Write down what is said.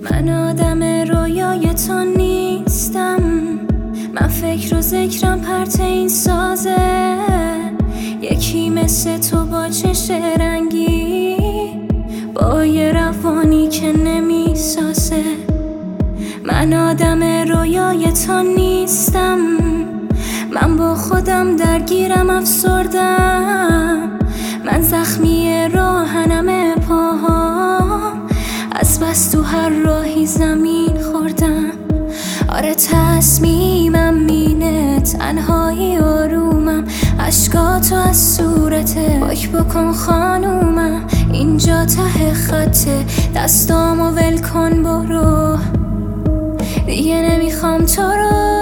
من آدم رویای تو نیستم، من فکر و ذکرم پرت این سازه. یکی مثل تو با چش رنگی، با یه روانی که نمیسازه. من آدم رویای تو نیستم، من با خودم درگیرم افسردم. من زخمی راهنم پاهام، از بس تو هر راهی زمین خوردم. آره تصمیمم مینه، تنهایی آرومم، اشکاتو از صورته پاک بکن خانومم. اینجا ته خطه، دستامو ول کن برو، دیگه نمیخوام تو رو.